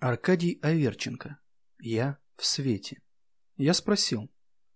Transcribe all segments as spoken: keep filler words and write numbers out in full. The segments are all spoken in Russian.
Аркадий Аверченко. Я в свете. Я спросил.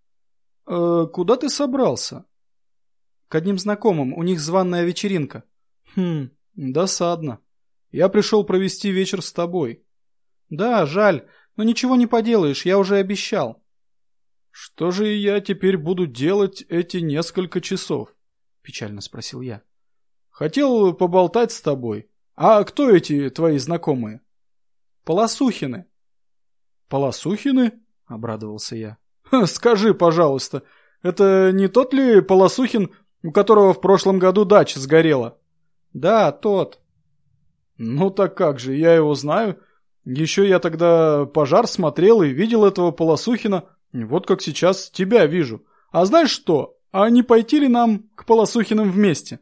«Э, куда ты собрался?» «К одним знакомым, у них званая вечеринка». «Хм, досадно. Я пришел провести вечер с тобой». «Да, жаль, но ничего не поделаешь, я уже обещал». «Что же я теперь буду делать эти несколько часов?» — печально спросил я. «Хотел поболтать с тобой. А кто эти твои знакомые?» «Полосухины». «Полосухины?» — обрадовался я. «Скажи, пожалуйста, это не тот ли Полосухин, у которого в прошлом году дача сгорела?» «Да, тот». «Ну так как же, я его знаю. Еще я тогда пожар смотрел и видел этого Полосухина, вот как сейчас тебя вижу. А знаешь что, а не пойти ли нам к Полосухиным вместе?»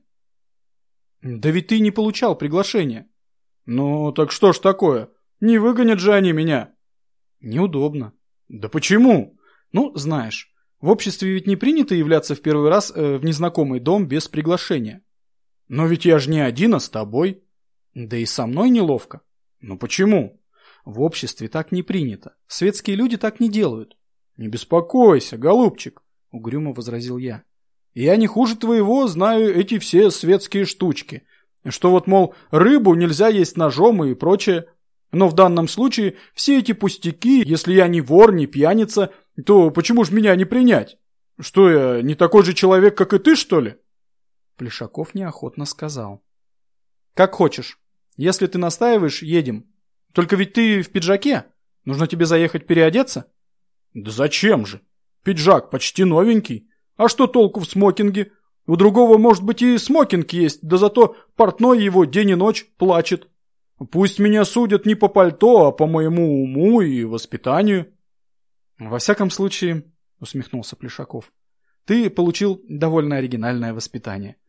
«Да ведь ты не получал приглашения». «Ну так что ж такое? Не выгонят же они меня». «Неудобно». «Да почему?» «Ну, знаешь, в обществе ведь не принято являться в первый раз э, в незнакомый дом без приглашения». «Но ведь я же не один, а с тобой». «Да и со мной неловко». «Ну почему?» «В обществе так не принято. Светские люди так не делают». «Не беспокойся, голубчик», — угрюмо возразил я. «Я не хуже твоего знаю эти все светские штучки. Что вот, мол, рыбу нельзя есть ножом и прочее. Но в данном случае все эти пустяки, если я не вор, не пьяница, то почему ж меня не принять? Что я, не такой же человек, как и ты, что ли?» Плешаков неохотно сказал. «Как хочешь. Если ты настаиваешь, едем. Только ведь ты в пиджаке. Нужно тебе заехать переодеться?» «Да зачем же? Пиджак почти новенький. А что толку в смокинге? У другого, может быть, и смокинг есть, да зато портной его день и ночь плачет. Пусть меня судят не по пальто, а по моему уму и воспитанию». «Во всяком случае, — усмехнулся Плешаков, — ты получил довольно оригинальное воспитание.